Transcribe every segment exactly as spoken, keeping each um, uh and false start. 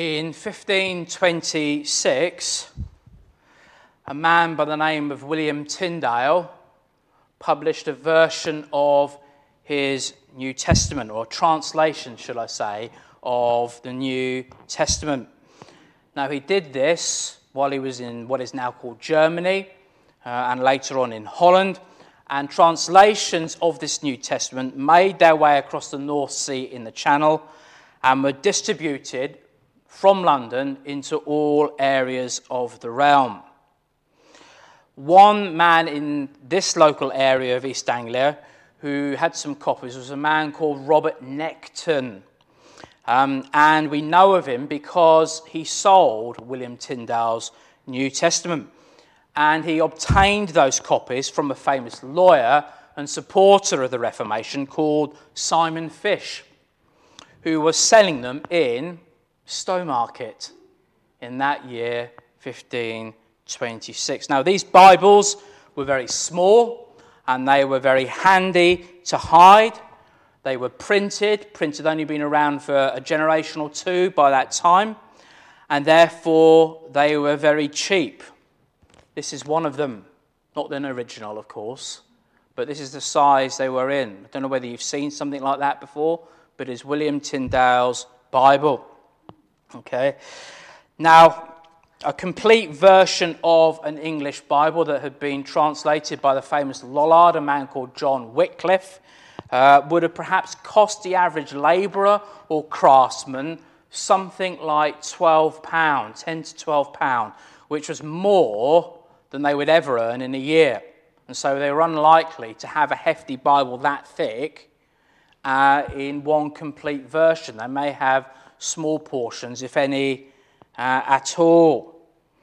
In fifteen twenty-six, a man by the name of William Tyndale published a version of his New Testament, or a translation, should I say, of the New Testament. Now, he did this while he was in what is now called Germany, uh, and later on in Holland, and translations of this New Testament made their way across the North Sea in the Channel and were distributed from London into all areas of the realm. One man in this local area of East Anglia who had some copies was a man called Robert Necton. Um, and we know of him because he sold William Tyndale's New Testament. And he obtained those copies from a famous lawyer and supporter of the Reformation called Simon Fish, who was selling them in Stowmarket in that year, fifteen twenty-six. Now, these Bibles were very small and they were very handy to hide. They were printed. Print had only been around for a generation or two by that time, and therefore they were very cheap. This is one of them, not an original, of course, but this is the size they were in. I don't know whether you've seen something like that before, but it's William Tyndale's Bible. Okay. Now, a complete version of an English Bible that had been translated by the famous Lollard, a man called John Wycliffe, uh, would have perhaps cost the average labourer or craftsman something like twelve pounds, ten to twelve pounds, which was more than they would ever earn in a year. And so they were unlikely to have a hefty Bible that thick uh, in one complete version. They may have small portions, if any, uh, at all.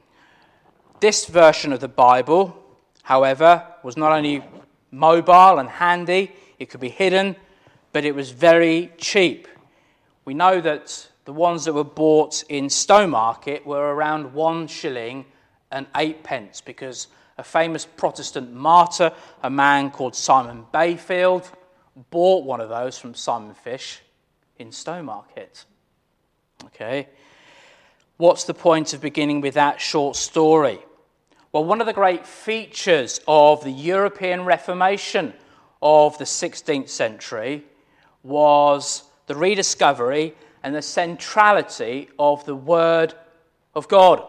This version of the Bible, however, was not only mobile and handy, it could be hidden, but it was very cheap. We know that the ones that were bought in Stowmarket were around one shilling and eight pence, because a famous Protestant martyr, a man called Simon Bayfield, bought one of those from Simon Fish in Stowmarket. Okay, what's the point of beginning with that short story? Well, one of the great features of the European Reformation of the sixteenth century was the rediscovery and the centrality of the Word of God.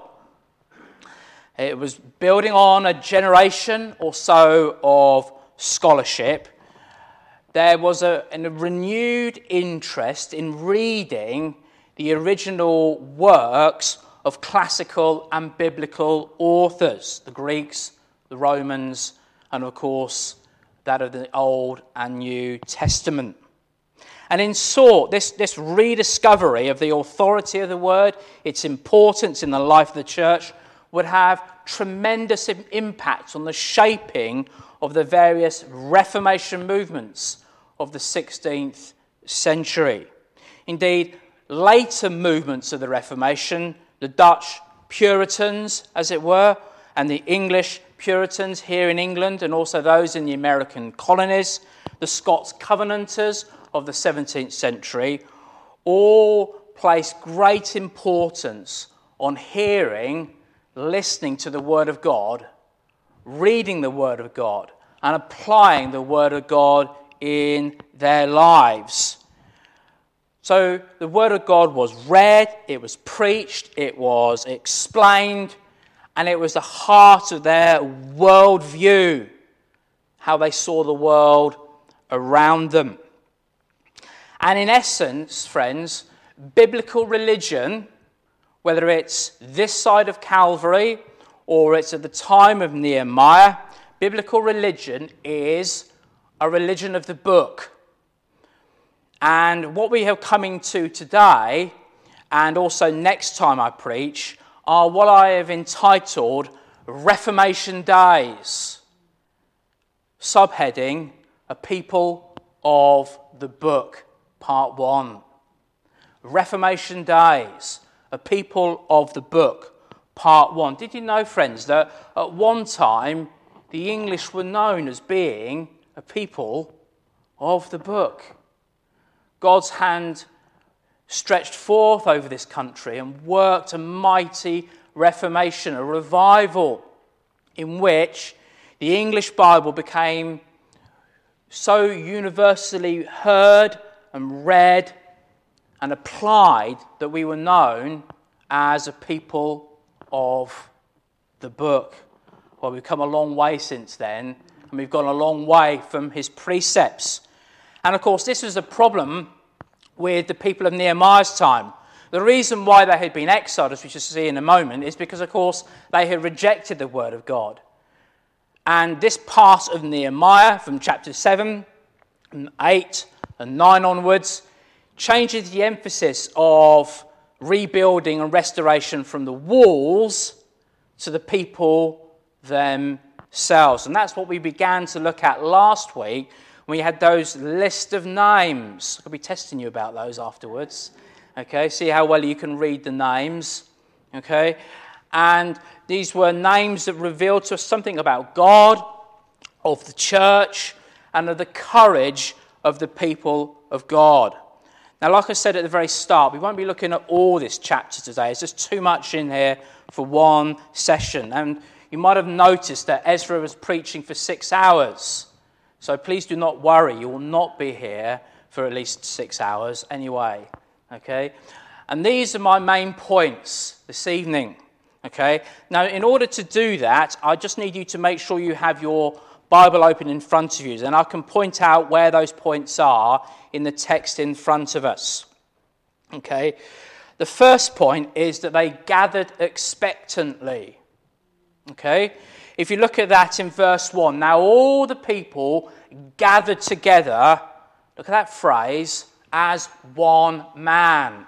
It was building on a generation or so of scholarship. There was a, a renewed interest in reading the original works of classical and biblical authors, the Greeks, the Romans, and of course that of the Old and New Testament. And in short, this, this rediscovery of the authority of the Word, its importance in the life of the church, would have tremendous impact on the shaping of the various Reformation movements of the sixteenth century. Indeed, later movements of the Reformation, the Dutch Puritans, as it were, and the English Puritans here in England, and also those in the American colonies, the Scots Covenanters of the seventeenth century, all placed great importance on hearing, listening to the Word of God, reading the Word of God, and applying the Word of God in their lives. So the Word of God was read, it was preached, it was explained, and it was the heart of their worldview, how they saw the world around them. And in essence, friends, biblical religion, whether it's this side of Calvary or it's at the time of Nehemiah, biblical religion is a religion of the book. And what we are coming to today, and also next time I preach, are what I have entitled Reformation Days. Subheading, A People of the Book, Part one. Reformation Days, A People of the Book, Part one. Did you know, friends, that at one time the English were known as being a people of the book? God's hand stretched forth over this country and worked a mighty reformation, a revival in which the English Bible became so universally heard and read and applied that we were known as a people of the book. Well, we've come a long way since then, and we've gone a long way from his precepts. And of course, this was a problem with the people of Nehemiah's time. The reason why they had been exiled, as we shall see in a moment, is because, of course, they had rejected the word of God. And this part of Nehemiah, from chapter seven and eight and nine onwards, changes the emphasis of rebuilding and restoration from the walls to the people themselves. And that's what we began to look at last week when we had those list of names. I'll be testing you about those afterwards. Okay, see how well you can read the names. Okay, and these were names that revealed to us something about God, of the church, and of the courage of the people of God. Now, like I said at the very start, we won't be looking at all this chapter today. There's just too much in here for one session. And you might have noticed that Ezra was preaching for six hours. So please do not worry. You will not be here for at least six hours anyway. Okay? And these are my main points this evening. Okay? Now, in order to do that, I just need you to make sure you have your Bible open in front of you, and I can point out where those points are in the text in front of us. Okay? The first point is that they gathered expectantly. Okay? If you look at that in verse one, now all the people gathered together, look at that phrase, as one man.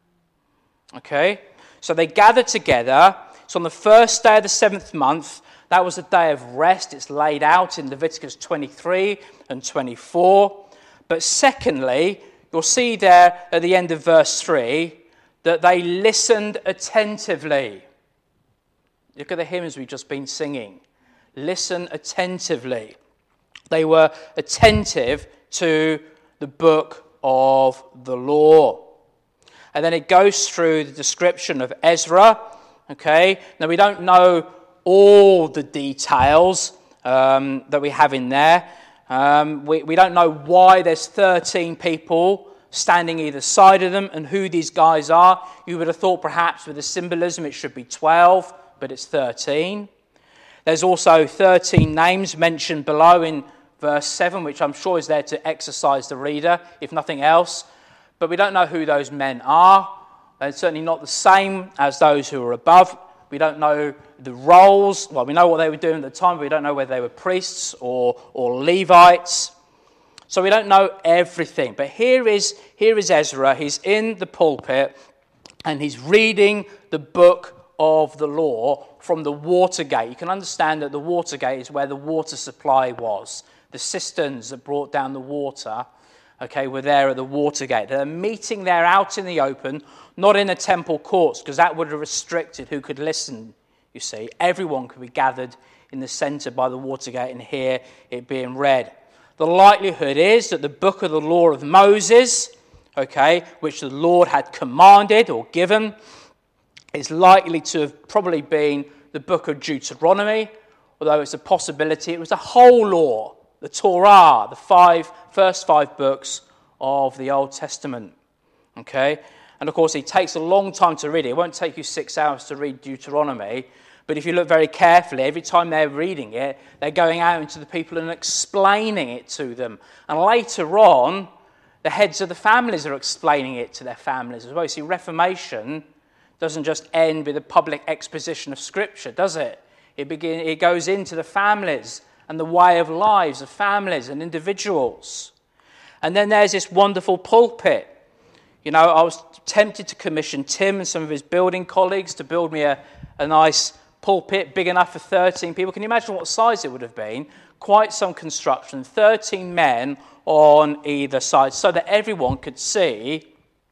Okay? So they gathered together. So on the first day of the seventh month, that was a day of rest. It's laid out in Leviticus twenty-three and twenty-four. But secondly, you'll see there at the end of verse three that they listened attentively. Look at the hymns we've just been singing. Listen attentively. They were attentive to the book of the law. And then it goes through the description of Ezra. Okay, now we don't know all the details um, that we have in there. Um, we, we don't know why there's thirteen people standing either side of them and who these guys are. You would have thought perhaps with the symbolism it should be twelve, but it's thirteen. There's also thirteen names mentioned below in verse seven, which I'm sure is there to exercise the reader, if nothing else. But we don't know who those men are. They're certainly not the same as those who are above. We don't know the roles. Well, we know what they were doing at the time, but we don't know whether they were priests or, or Levites. So we don't know everything. But here is, here is Ezra. He's in the pulpit, and he's reading the book of the law from the water gate. You can understand that the water gate is where the water supply was. The cisterns that brought down the water, okay, were there at the water gate. They're meeting there out in the open, not in the temple courts, because that would have restricted who could listen, you see. Everyone could be gathered in the centre by the water gate and hear it being read. The likelihood is that the book of the law of Moses, okay, which the Lord had commanded or given, is likely to have probably been the book of Deuteronomy, although it's a possibility it was the whole law, the Torah, the five first five books of the Old Testament. Okay? And of course, it takes a long time to read it. It won't take you six hours to read Deuteronomy. But if you look very carefully, every time they're reading it, they're going out into the people and explaining it to them. And later on, the heads of the families are explaining it to their families as well. You see, Reformation doesn't just end with a public exposition of Scripture, does it? It, begin, it goes into the families and the way of lives of families and individuals. And then there's this wonderful pulpit. You know, I was tempted to commission Tim and some of his building colleagues to build me a, a nice pulpit big enough for thirteen people. Can you imagine what size it would have been? Quite some construction. thirteen men on either side so that everyone could see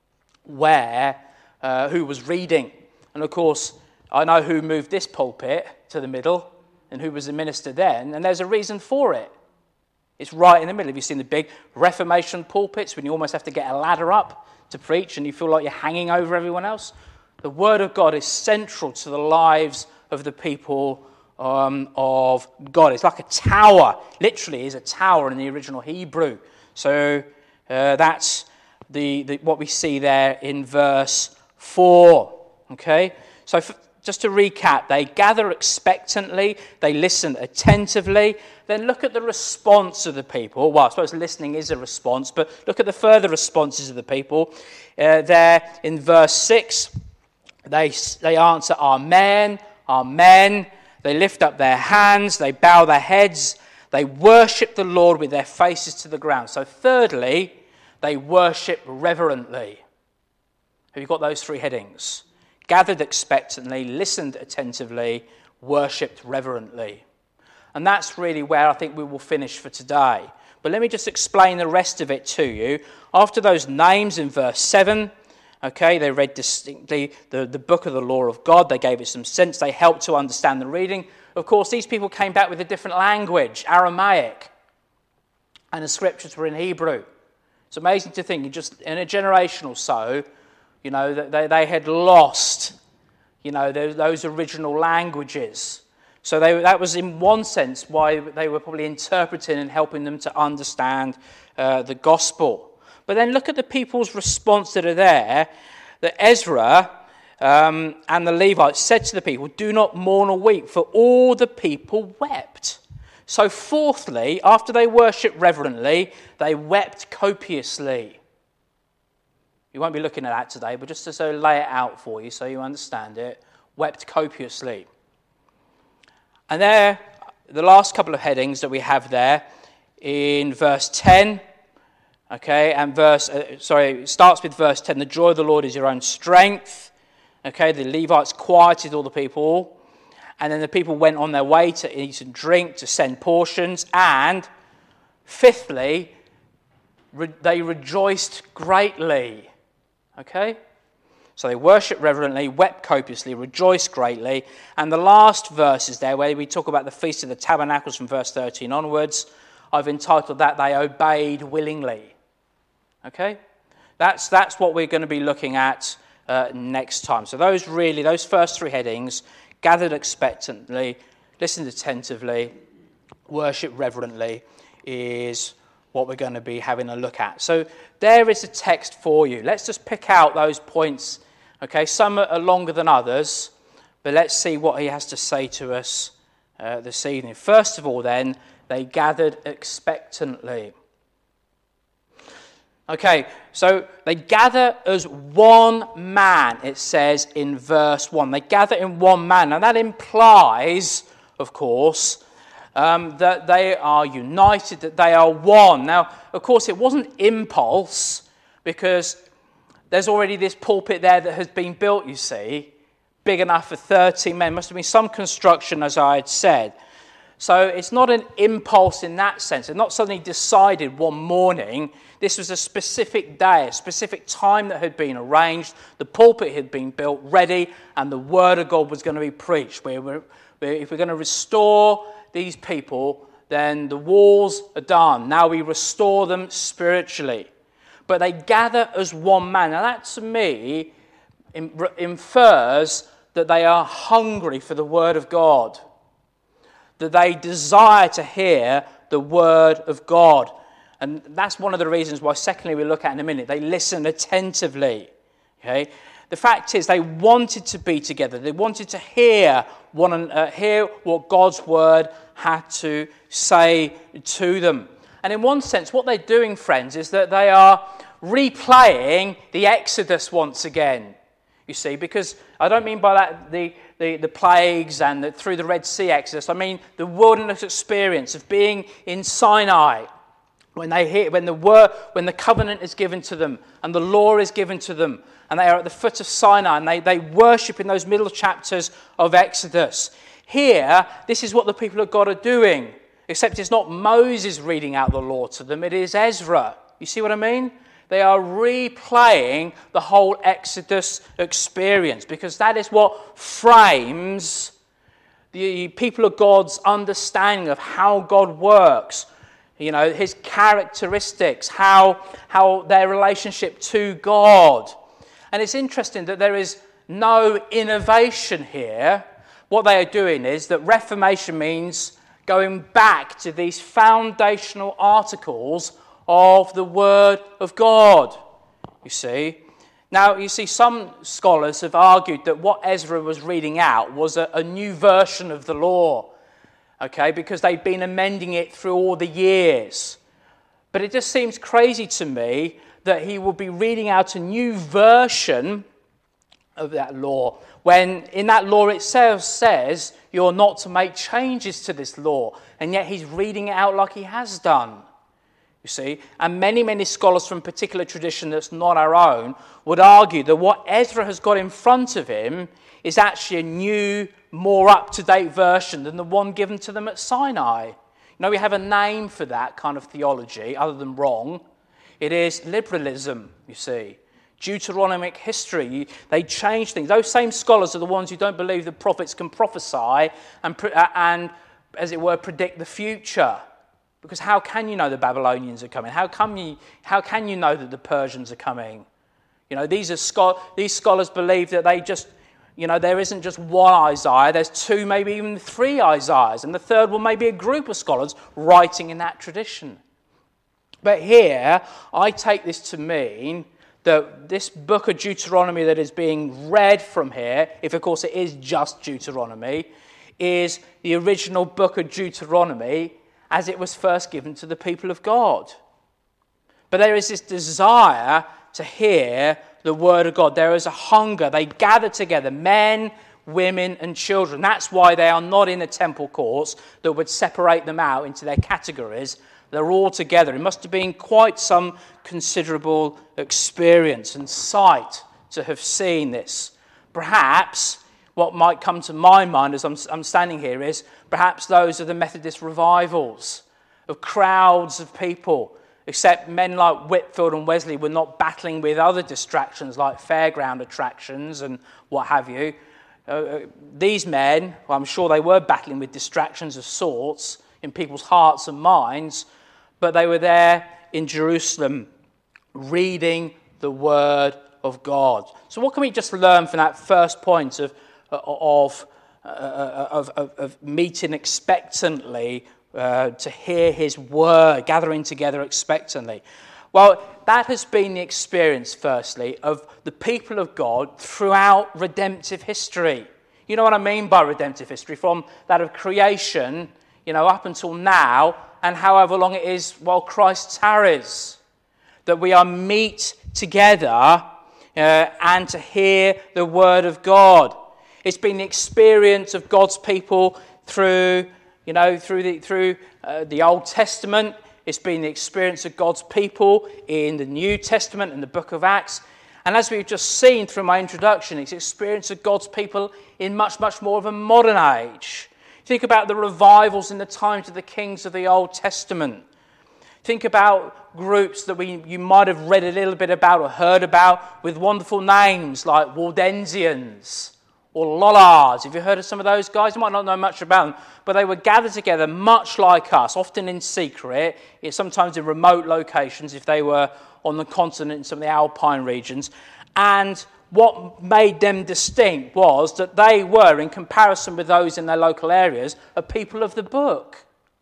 where, uh, who was reading. And of course, I know who moved this pulpit to the middle and who was the minister then, and there's a reason for it. It's right in the middle. Have you seen the big Reformation pulpits when you almost have to get a ladder up to preach and you feel like you're hanging over everyone else? The Word of God is central to the lives of the people um, of God. It's like a tower. Literally is a tower in the original Hebrew. So uh, that's the, the what we see there in verse four. Okay? So for, just to recap, they gather expectantly, they listen attentively, then look at the response of the people. Well, I suppose listening is a response, but look at the further responses of the people. Uh, there in verse six, they, they answer, Amen, Amen. They lift up their hands, they bow their heads, they worship the Lord with their faces to the ground. So thirdly, they worship reverently. Have you got those three headings? Gathered expectantly, listened attentively, worshipped reverently. And that's really where I think we will finish for today. But let me just explain the rest of it to you. After those names in verse seven, okay, they read distinctly the, the book of the law of God. They gave it some sense. They helped to understand the reading. Of course, these people came back with a different language, Aramaic. And the scriptures were in Hebrew. It's amazing to think, just in a generation or so, you know, that they, they had lost, you know, those, those original languages. So they, that was in one sense why they were probably interpreting and helping them to understand uh, the gospel. But then look at the people's response that are there. That Ezra um, and the Levites said to the people, do not mourn or weep, for all the people wept. So fourthly, after they worshipped reverently, they wept copiously. You won't be looking at that today, but just to so lay it out for you so you understand it. Wept copiously. And there, the last couple of headings that we have there in verse ten, okay, and verse, uh, sorry, it starts with verse ten. The joy of the Lord is your own strength. Okay, the Levites quieted all the people, and then the people went on their way to eat and drink, to send portions, and fifthly, re- they rejoiced greatly. Okay? So they worshipped reverently, wept copiously, rejoiced greatly. And the last verses there, where we talk about the Feast of the Tabernacles from verse thirteen onwards, I've entitled that, they obeyed willingly. Okay? That's, that's what we're going to be looking at uh, next time. So those really, those first three headings, gathered expectantly, listened attentively, worship reverently, is what we're going to be having a look at. So there is a text for you. Let's just pick out those points. Okay, some are longer than others, but let's see what he has to say to us uh, this evening. First of all, then, they gathered expectantly. Okay, so they gather as one man, it says in verse one. They gather in one man. Now that implies, of course, Um, that they are united, that they are one. Now, of course, it wasn't impulse, because there's already this pulpit there that has been built, you see, big enough for thirty men. Must have been some construction, as I had said. So it's not an impulse in that sense. It's not suddenly decided one morning. This was a specific day, a specific time that had been arranged. The pulpit had been built, ready, and the word of God was going to be preached. We were, if we're going to restore these people, then the walls are done. Now we restore them spiritually. But they gather as one man. Now that, to me, infers that they are hungry for the word of God, that they desire to hear the word of God. And that's one of the reasons why, secondly, we look at in a minute, they listen attentively. Okay? The fact is, they wanted to be together. They wanted to hear one, uh, hear what God's word had to say to them. And in one sense, what they're doing, friends, is that they are replaying the Exodus once again. You see, because I don't mean by that the the, the plagues and the, through the Red Sea Exodus. I mean the wilderness experience of being in Sinai. When they hear, when the word, when the covenant is given to them and the law is given to them, and they are at the foot of Sinai, and they, they worship in those middle chapters of Exodus. Here, this is what the people of God are doing, except it's not Moses reading out the law to them, it is Ezra. You see what I mean? They are replaying the whole Exodus experience, because that is what frames the people of God's understanding of how God works. you know, his characteristics, how, how their relationship to God. And it's interesting that there is no innovation here. What they are doing is that Reformation means going back to these foundational articles of the Word of God, you see. Now, you see, some scholars have argued that what Ezra was reading out was a, a new version of the law, okay, because they'd been amending it through all the years. But it just seems crazy to me that he will be reading out a new version of that law, when in that law itself says you're not to make changes to this law, and yet he's reading it out like he has done. You see, and many, many scholars from a particular tradition that's not our own would argue that what Ezra has got in front of him is actually a new, more up-to-date version than the one given to them at Sinai. You know, we have a name for that kind of theology, other than wrong. It is liberalism, you see. Deuteronomic history, they change things. Those same scholars are the ones who don't believe that prophets can prophesy and, and as it were, predict the future. Because how can you know the Babylonians are coming? How come you? How can you know that the Persians are coming? You know, these are scho- these scholars believe that they just, you know, there isn't just one Isaiah. There's two, maybe even three Isaiahs, and the third one may be a group of scholars writing in that tradition. But here, I take this to mean that this book of Deuteronomy that is being read from here, if of course it is just Deuteronomy, is the original book of Deuteronomy as it was first given to the people of God. But there is this desire to hear the word of God. There is a hunger. They gather together, men, women, and children. That's why they are not in the temple courts that would separate them out into their categories. They're all together. It must have been quite some considerable experience and sight to have seen this. Perhaps what might come to my mind as I'm, I'm standing here is perhaps those are the Methodist revivals of crowds of people, except men like Whitefield and Wesley were not battling with other distractions like fairground attractions and what have you. Uh, these men, well, I'm sure they were battling with distractions of sorts in people's hearts and minds, but they were there in Jerusalem reading the Word of God. So what can we just learn from that first point of Of, uh, of, of, of meeting expectantly uh, to hear his word, gathering together expectantly? Well, that has been the experience, firstly, of the people of God throughout redemptive history. You know what I mean by redemptive history? From that of creation, you know, up until now, and however long it is while Christ tarries. That we are meet together uh, and to hear the word of God. It's been the experience of God's people through, you know, through the through uh, the Old Testament. It's been the experience of God's people in the New Testament and the book of Acts. And as we've just seen through my introduction, it's the experience of God's people in much, much more of a modern age. Think about the revivals in the times of the kings of the Old Testament. Think about groups that we you might have read a little bit about or heard about with wonderful names like Waldensians or Lollards. Have you heard of some of those guys? You might not know much about them, but they were gathered together much like us, often in secret, sometimes in remote locations if they were on the continent in some of the alpine regions. And what made them distinct was that they were, in comparison with those in their local areas, a people of the book.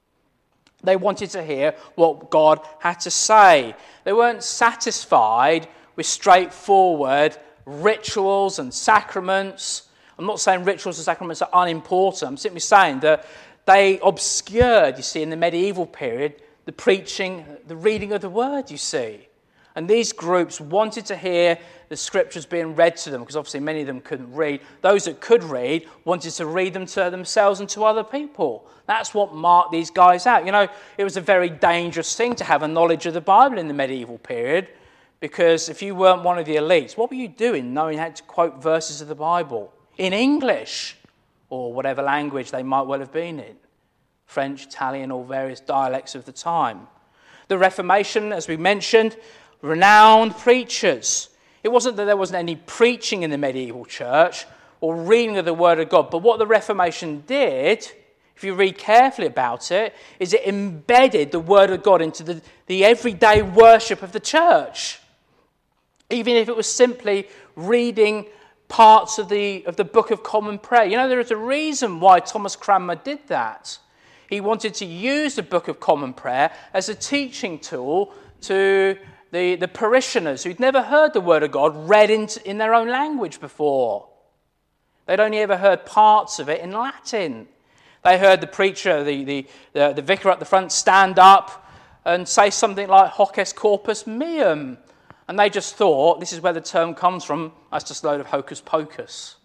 They wanted to hear what God had to say. They weren't satisfied with straightforward rituals and sacraments. I'm not saying rituals and sacraments are unimportant. I'm simply saying that they obscured, you see, in the medieval period, the preaching, the reading of the word, you see. And these groups wanted to hear the scriptures being read to them, because obviously many of them couldn't read. Those that could read wanted to read them to themselves and to other people. That's what marked these guys out. You know, it was a very dangerous thing to have a knowledge of the Bible in the medieval period, because if you weren't one of the elites, what were you doing knowing how to quote verses of the Bible in English or whatever language they might well have been in? French, Italian, or various dialects of the time. The Reformation, as we mentioned, renowned preachers. It wasn't that there wasn't any preaching in the medieval church or reading of the Word of God, but what the Reformation did if you read carefully about it, is it embedded the Word of God into the, the everyday worship of the church. Even if it was simply reading parts of the, of the Book of Common Prayer. You know, there is a reason why Thomas Cranmer did that. He wanted to use the Book of Common Prayer as a teaching tool to the, the parishioners who'd never heard the Word of God read in, in their own language before. They'd only ever heard parts of it in Latin. They heard the preacher, the, the, the, the vicar at the front, stand up and say something like hoc est corpus meum. And they just thought, this is where the term comes from, that's just a load of hocus pocus.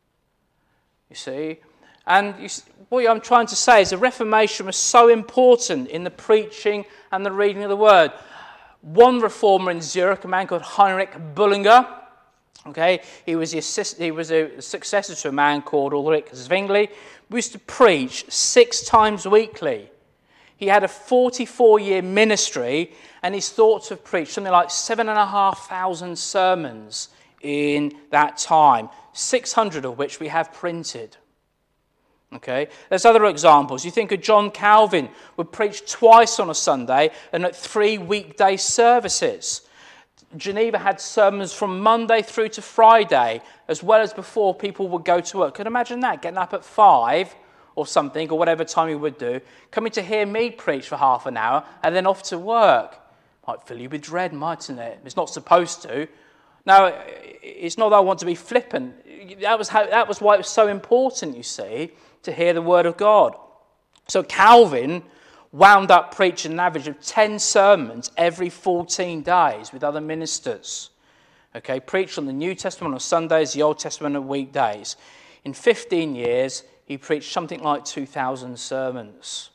You see? And you see, what I'm trying to say is the Reformation was so important in the preaching and the reading of the Word. One reformer in Zurich, a man called Heinrich Bullinger, okay, he was, the assist, he was a successor to a man called Ulrich Zwingli, who used to preach six times weekly. He had a forty-four-year ministry, and he's thought to have preached something like seven and a half thousand sermons in that time, six hundred of which we have printed. Okay, there's other examples. You think of John Calvin, would preach twice on a Sunday and at three weekday services. Geneva had sermons from Monday through to Friday, as well as before people would go to work. Could you imagine that? Getting up at five or something, or whatever time you would do, coming to hear me preach for half an hour, and then off to work. Might fill you with dread, mightn't it? It's not supposed to. Now, it's not that I want to be flippant. That was how. That was why it was so important, you see, to hear the Word of God. So Calvin wound up preaching an average of ten sermons every fourteen days with other ministers. Okay, preached on the New Testament on Sundays, the Old Testament on weekdays. In fifteen years, he preached something like two thousand sermons.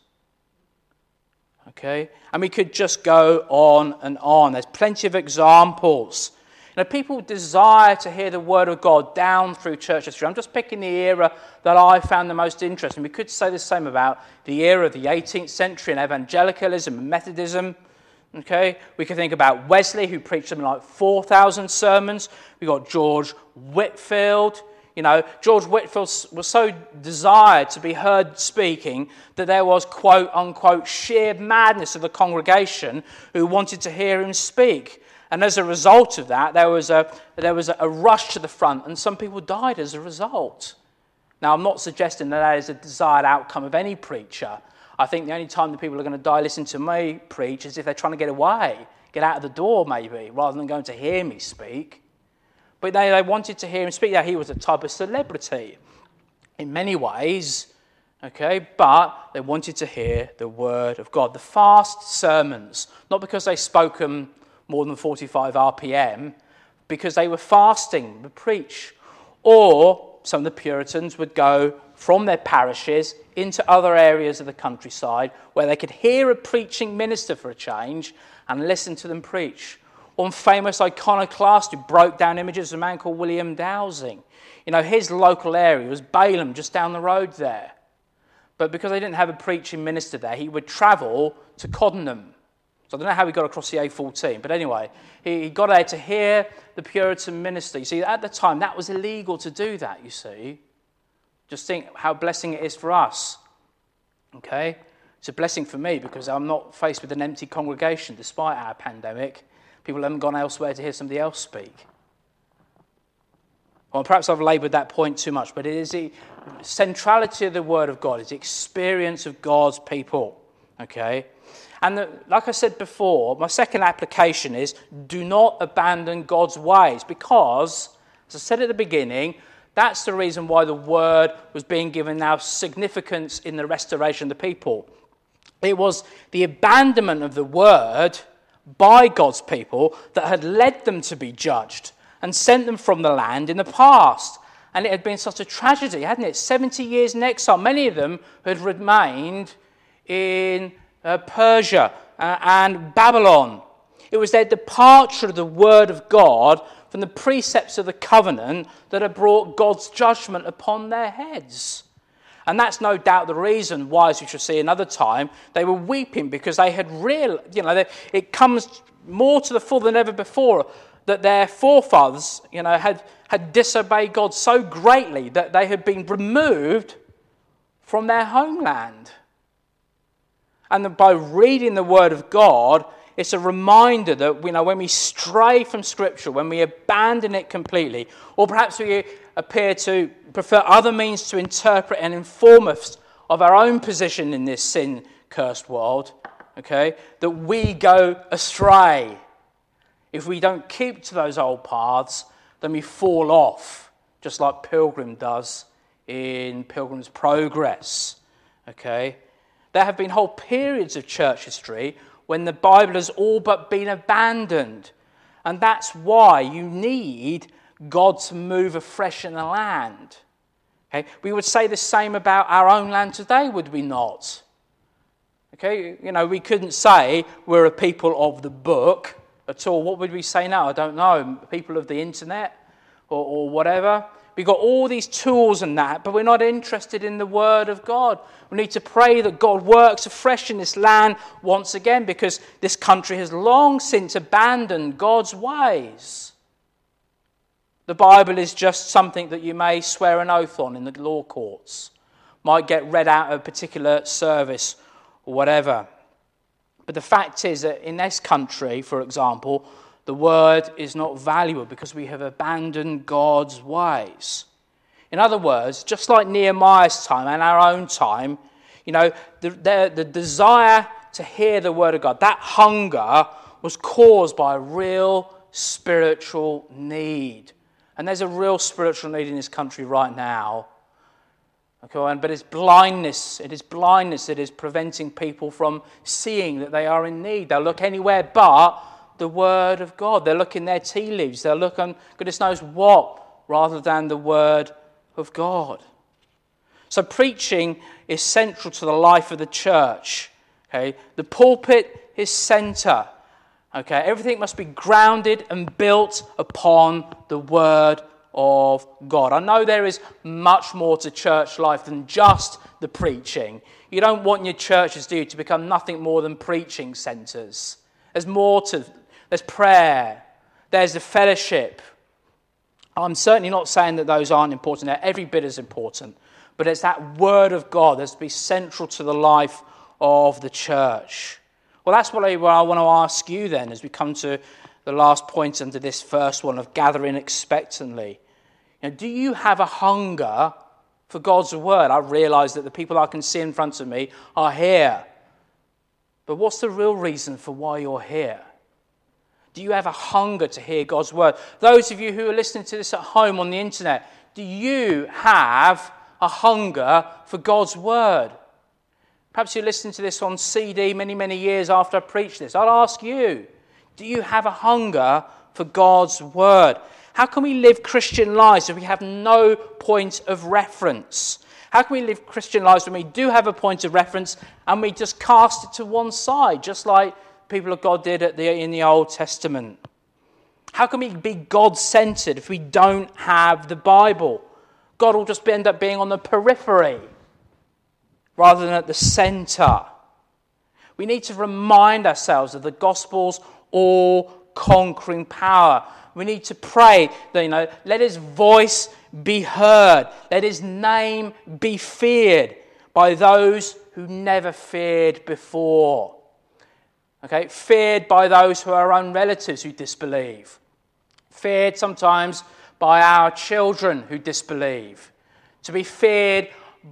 Okay, and we could just go on and on. There's plenty of examples. You know, people desire to hear the Word of God down through church history. I'm just picking the era that I found the most interesting. We could say the same about the era of the eighteenth century and evangelicalism and Methodism. Okay, we could think about Wesley, who preached something like four thousand sermons. We got George Whitefield. You know, George Whitefield was so desired to be heard speaking that there was, quote unquote, sheer madness of the congregation who wanted to hear him speak. And as a result of that, there was a there was a rush to the front, and some people died as a result. Now, I'm not suggesting that that is a desired outcome of any preacher. I think the only time that people are going to die listening to me preach is if they're trying to get away, get out of the door maybe, rather than going to hear me speak. But they, they wanted to hear him speak. Yeah, he was a type of celebrity in many ways, okay, but they wanted to hear the Word of God. The fast sermons, not because they spoke them more than forty-five R P M, because they were fasting, would preach. Or some of the Puritans would go from their parishes into other areas of the countryside where they could hear a preaching minister for a change and listen to them preach. One famous iconoclast who broke down images was a man called William Dowsing. You know, his local area was Balham, just down the road there. But because they didn't have a preaching minister there, he would travel to Coddenham. So I don't know how he got across the A fourteen, but anyway, he got there to hear the Puritan minister. You see, at the time, that was illegal to do that, you see. Just think how blessing it is for us, okay? It's a blessing for me because I'm not faced with an empty congregation despite our pandemic. People haven't gone elsewhere to hear somebody else speak. Well, perhaps I've laboured that point too much, but it is the centrality of the Word of God, it's the experience of God's people, okay? And the, like I said before, my second application is do not abandon God's ways because, as I said at the beginning, that's the reason why the Word was being given now significance in the restoration of the people. It was the abandonment of the Word by God's people that had led them to be judged and sent them from the land in the past. And it had been such a tragedy, hadn't it? seventy years in exile. Many of them had remained in uh, Persia uh, and Babylon. It was their departure of the Word of God from the precepts of the covenant that had brought God's judgment upon their heads. And that's no doubt the reason why, as we shall see another time, they were weeping because they had real, you know, they, it comes more to the full than ever before that their forefathers, you know, had, had disobeyed God so greatly that they had been removed from their homeland. And by reading the Word of God, it's a reminder that, you know, when we stray from Scripture, when we abandon it completely, or perhaps we appear to prefer other means to interpret and inform us of our own position in this sin-cursed world, okay, that we go astray. If we don't keep to those old paths, then we fall off, just like Pilgrim does in Pilgrim's Progress, okay? There have been whole periods of church history when the Bible has all but been abandoned. And that's why you need God to move afresh in the land. Okay? We would say the same about our own land today, would we not? Okay, you know, we couldn't say we're a people of the book at all. What would we say now? I don't know. People of the internet or, or whatever. We've got all these tools and that, but we're not interested in the Word of God. We need to pray that God works afresh in this land once again, because this country has long since abandoned God's ways. The Bible is just something that you may swear an oath on in the law courts, might get read out of a particular service or whatever. But the fact is that in this country, for example, the Word is not valuable because we have abandoned God's ways. In other words, just like Nehemiah's time and our own time, you know, the, the, the desire to hear the Word of God, that hunger was caused by a real spiritual need. And there's a real spiritual need in this country right now. Okay, but it's blindness. It is blindness that is preventing people from seeing that they are in need. They'll look anywhere but the Word of God. They'll look in their tea leaves. They'll look on goodness knows what rather than the Word of God. So preaching is central to the life of the church. Okay, the pulpit is center. Okay, everything must be grounded and built upon the Word of God. I know there is much more to church life than just the preaching. You don't want your churches, do you, to become nothing more than preaching centres. There's more to, there's prayer, there's the fellowship. I'm certainly not saying that those aren't important. They're every bit as important. But it's that Word of God that's to be central to the life of the church. Well, that's what I, what I want to ask you then as we come to the last point under this first one of gathering expectantly. You know, do you have a hunger for God's Word? I realise that the people I can see in front of me are here. But what's the real reason for why you're here? Do you have a hunger to hear God's Word? Those of you who are listening to this at home on the internet, do you have a hunger for God's Word? Perhaps you're listening to this on C D many, many years after I preached this. I'll ask you, do you have a hunger for God's Word? How can we live Christian lives if we have no point of reference? How can we live Christian lives when we do have a point of reference and we just cast it to one side, just like people of God did at the, in the Old Testament? How can we be God-centered if we don't have the Bible? God will just end up being on the periphery rather than at the center. We need to remind ourselves of the gospel's all-conquering power. We need to pray that, you know, let his voice be heard. Let his name be feared by those who never feared before. Okay, feared by those who are our own relatives who disbelieve. Feared sometimes by our children who disbelieve. To be feared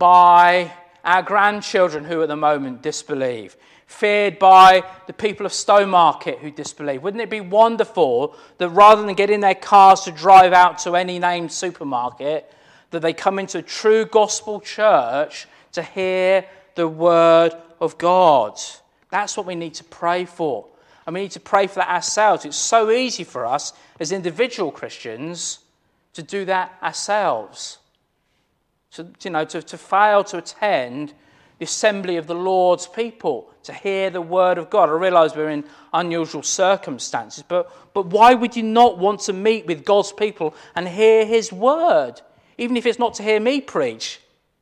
by our grandchildren who at the moment disbelieve. Feared by the people of Stowmarket who disbelieve. Wouldn't it be wonderful that rather than get in their cars to drive out to any named supermarket, that they come into a true gospel church to hear the word of God? That's what we need to pray for. And we need to pray for that ourselves. It's so easy for us as individual Christians to do that ourselves. To, you know, to, to fail to attend the assembly of the Lord's people, to hear the word of God. I realise we're in unusual circumstances, but, but why would you not want to meet with God's people and hear his word, even if it's not to hear me preach?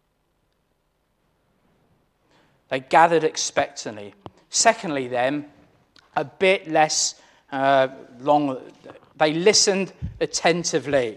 They gathered expectantly. Secondly, then, a bit less uh, long, they listened attentively.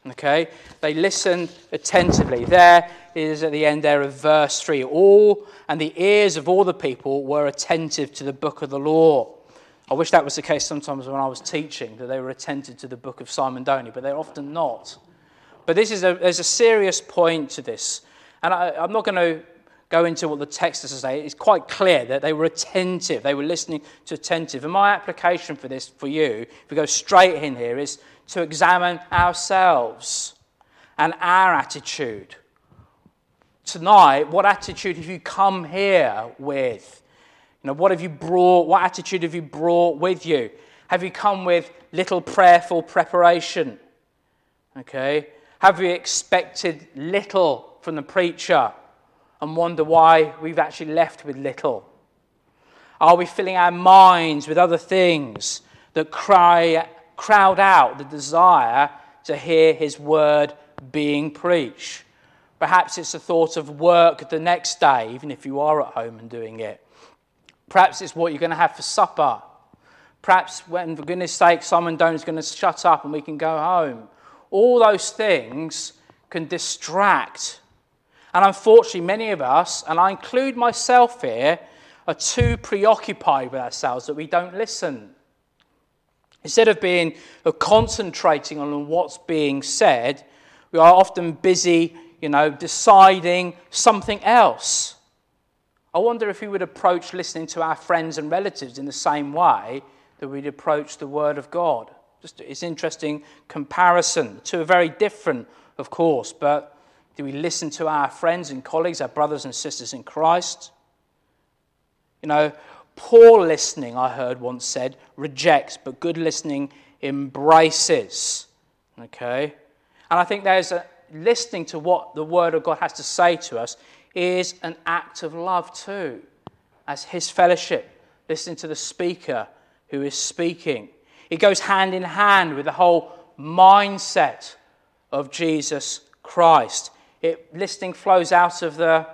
Okay? They listened attentively. There is at the end there of verse three. All and the ears of all the people were attentive to the book of the law. I wish that was the case sometimes when I was teaching, that they were attentive to the book of Simon Doney, but they're often not. But this is a, there's a serious point to this. And I, I'm not going to go into what the text has to say. It's quite clear that they were attentive. They were listening to attentive. And my application for this, for you, if we go straight in here, is to examine ourselves and our attitude. Tonight, what attitude have you come here with? You know, what have you brought? What attitude have you brought with you? Have you come with little prayerful preparation? Okay. Have you expected little from the preacher and wonder why we've actually left with little? Are we filling our minds with other things that cry, crowd out the desire to hear his word being preached? Perhaps it's a thought of work the next day, even if you are at home and doing it. Perhaps it's what you're going to have for supper. Perhaps, when, for goodness sake, Simon Doney's going to shut up and we can go home. All those things can distract. And unfortunately, many of us, and I include myself here, are too preoccupied with ourselves that we don't listen. Instead of being or concentrating on what's being said, we are often busy, you know, deciding something else. I wonder if we would approach listening to our friends and relatives in the same way that we'd approach the Word of God. Just, it's an interesting comparison. The two are very different, of course, but do we listen to our friends and colleagues, our brothers and sisters in Christ? You know, poor listening, I heard once said, rejects, but good listening embraces. Okay? And I think there's a listening to what the Word of God has to say to us is an act of love too, as his fellowship, listening to the speaker who is speaking. It goes hand in hand with the whole mindset of Jesus Christ. It, listening flows out of the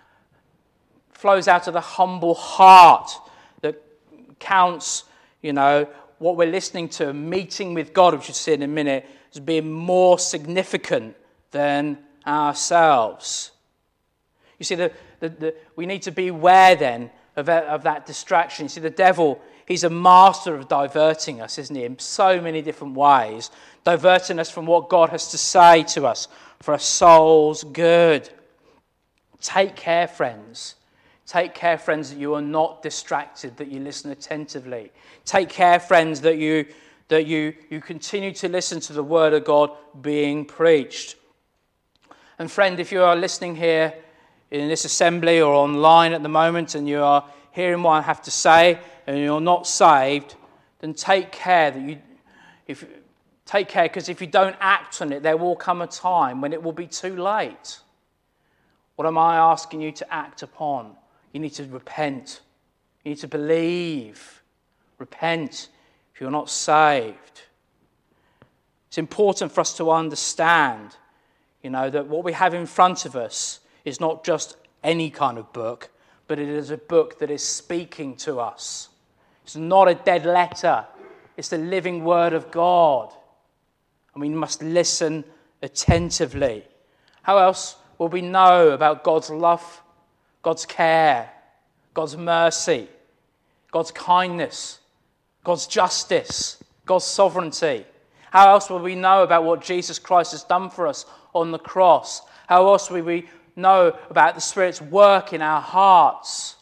flows out of the humble heart that counts, you know, what we're listening to, meeting with God, which you'll see in a minute, as being more significant than ourselves. You see, the, the, the, we need to be aware then of, of that distraction. You see, the devil, he's a master of diverting us, isn't he, in so many different ways, diverting us from what God has to say to us for our soul's good. Take care, friends. Take care, friends, that you are not distracted, that you listen attentively. Take care, friends, that you that you, you continue to listen to the word of God being preached. And friend, if you are listening here in this assembly or online at the moment and you are hearing what I have to say and you're not saved, then take care that you if take care because if you don't act on it, there will come a time when it will be too late. What am I asking you to act upon? You need to repent. You need to believe. Repent if you're not saved. It's important for us to understand, you know, that what we have in front of us is not just any kind of book, but it is a book that is speaking to us. It's not a dead letter. It's the living word of God. And we must listen attentively. How else will we know about God's love, God's care, God's mercy, God's kindness, God's justice, God's sovereignty? How else will we know about what Jesus Christ has done for us on the cross? How else will we know about the Spirit's work in our hearts?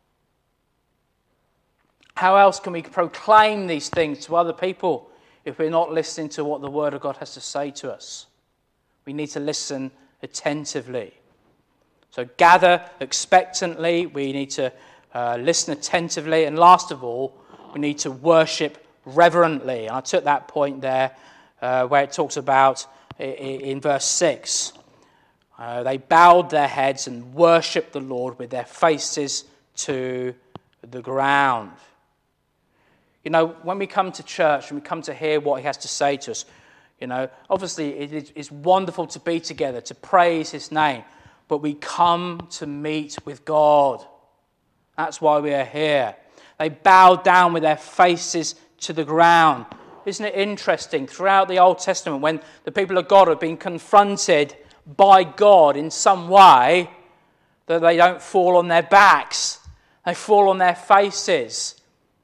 How else can we proclaim these things to other people if we're not listening to what the Word of God has to say to us? We need to listen attentively. So gather expectantly, we need to uh, listen attentively, and last of all, we need to worship reverently. And I took that point there uh, where it talks about in, in verse six. Uh, they bowed their heads and worshipped the Lord with their faces to the ground. You know, when we come to church and we come to hear what he has to say to us, you know, obviously it is it's wonderful to be together, to praise his name, but we come to meet with God. That's why we are here. They bowed down with their faces to the ground. isn't it interesting, throughout the Old Testament, when the people of God have been confronted by God in some way, that they don't fall on their backs, they fall on their faces.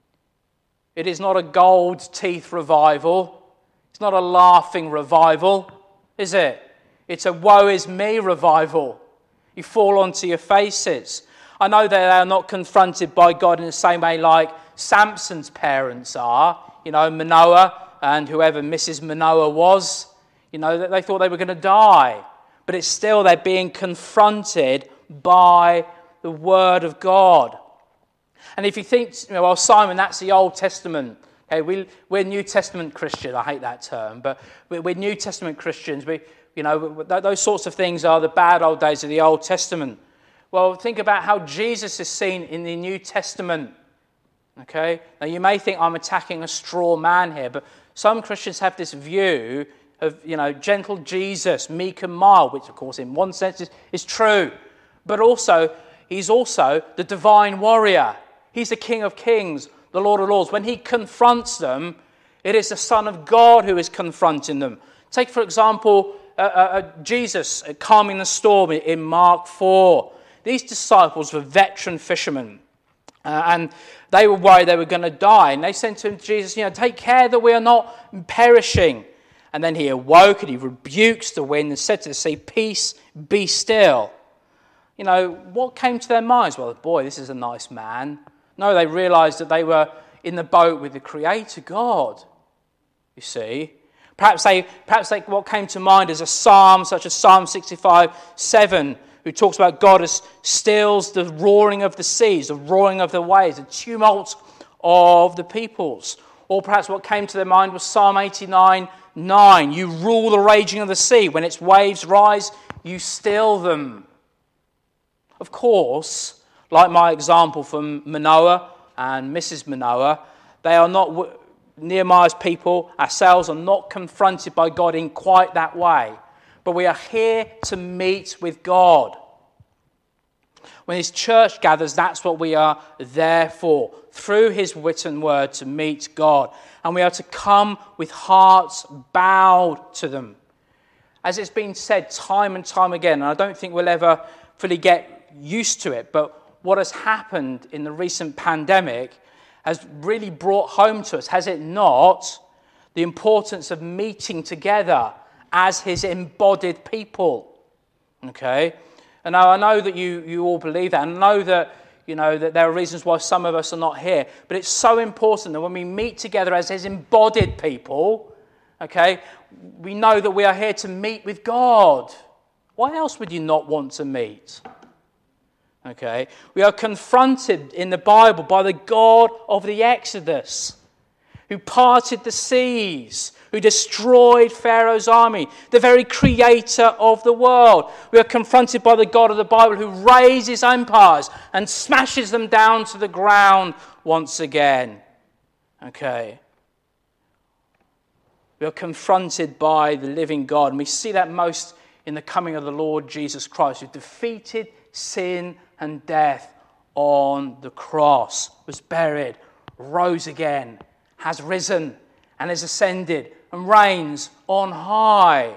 It is not a gold teeth revival. It's not a laughing revival, is it? It's a woe is me revival. You fall onto your faces. I know that they are not confronted by God in the same way like Samson's parents are. You know, Manoah and whoever Missus Manoah was. You know, that they thought they were going to die. But it's still they're being confronted by the Word of God. And if you think, you know, well, Simon, that's the Old Testament. Okay, we, we're New Testament Christians. I hate that term, but we're, we're New Testament Christians. We, you know, those sorts of things are the bad old days of the Old Testament. Well, think about how Jesus is seen in the New Testament. Okay, now you may think I'm attacking a straw man here, but some Christians have this view of, you know, gentle Jesus, meek and mild, which of course in one sense is, is true, but also he's also the divine warrior. He's the King of Kings, the Lord of Lords. When he confronts them, it is the Son of God who is confronting them. Take, for example, uh, uh, Jesus calming the storm in Mark four. These disciples were veteran fishermen, uh, and they were worried they were going to die. And they said to Jesus, you know, take care that we are not perishing. And then he awoke and he rebukes the wind and said to the sea, peace, be still. You know, what came to their minds? Well, boy, this is a nice man. No, they realized that they were in the boat with the Creator God, you see. Perhaps they, perhaps they, what came to mind is a psalm such as Psalm sixty-five seven, who talks about God as stills the roaring of the seas, the roaring of the waves, the tumult of the peoples. Or perhaps what came to their mind was Psalm eighty-nine nine. You rule the raging of the sea. When its waves rise, you still them. Of course, like my example from Manoah and Missus Manoah, they are not, Nehemiah's people, ourselves, are not confronted by God in quite that way. But we are here to meet with God. When his church gathers, that's what we are there for. Through his written word to meet God. And we are to come with hearts bowed to them. As it's been said time and time again, and I don't think we'll ever fully get used to it, but what has happened in the recent pandemic has really brought home to us, has it not, the importance of meeting together as his embodied people. Okay? And now I know that you, you all believe that, and I know that, you know, that there are reasons why some of us are not here, but it's so important that when we meet together as his embodied people, okay, we know that we are here to meet with God. Why else would you not want to meet? Okay, we are confronted in the Bible by the God of the Exodus, who parted the seas, who destroyed Pharaoh's army, the very creator of the world. We are confronted by the God of the Bible who raises empires and smashes them down to the ground once again. Okay. We are confronted by the living God, and we see that most in the coming of the Lord Jesus Christ, who defeated sin and death on the cross, was buried, rose again, has risen, and has ascended, and reigns on high.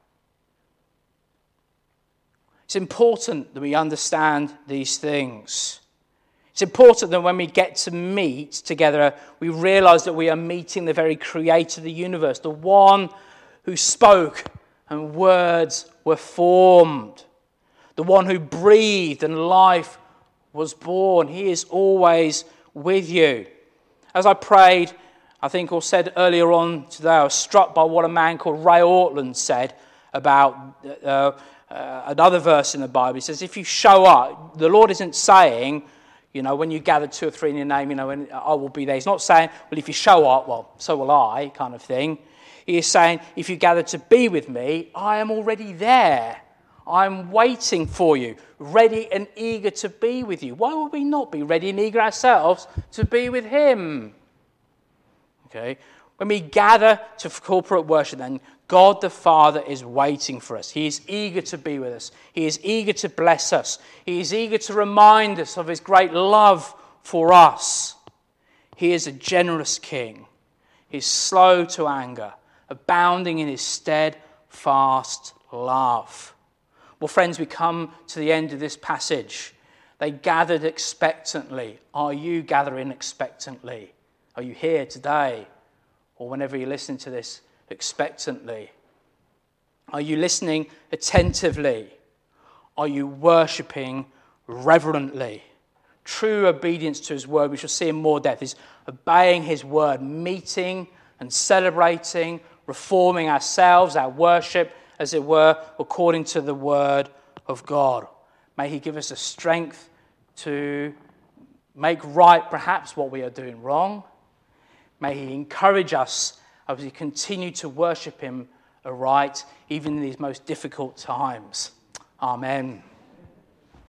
It's important that we understand these things. It's important that when we get to meet together, we realize that we are meeting the very creator of the universe, the one who spoke and words were formed, the one who breathed and life was born. He is always with you. As I prayed, I think or said earlier on today, I was struck by what a man called Ray Ortland said about uh, uh, another verse in the Bible. He says, if you show up, the Lord isn't saying, you know, when you gather two or three in your name, you know, and I will be there. He's not saying, well, if you show up, well, so will I, kind of thing. He is saying, if you gather to be with me, I am already there. I'm waiting for you, ready and eager to be with you. Why would we not be ready and eager ourselves to be with him? Okay, when we gather to corporate worship, then God the Father is waiting for us. He is eager to be with us. He is eager to bless us. He is eager to remind us of his great love for us. He is a generous king. He's slow to anger, abounding in his steadfast love. Well, friends, we come to the end of this passage. They gathered expectantly. Are you gathering expectantly? Are you here today, or whenever you listen to this, expectantly? Are you listening attentively? Are you worshipping reverently? True obedience to his word, we shall see in more depth, is obeying his word, meeting and celebrating, reforming ourselves, our worship, as it were, according to the word of God. May he give us the strength to make right perhaps what we are doing wrong. May he encourage us as we continue to worship him aright, even in these most difficult times. Amen.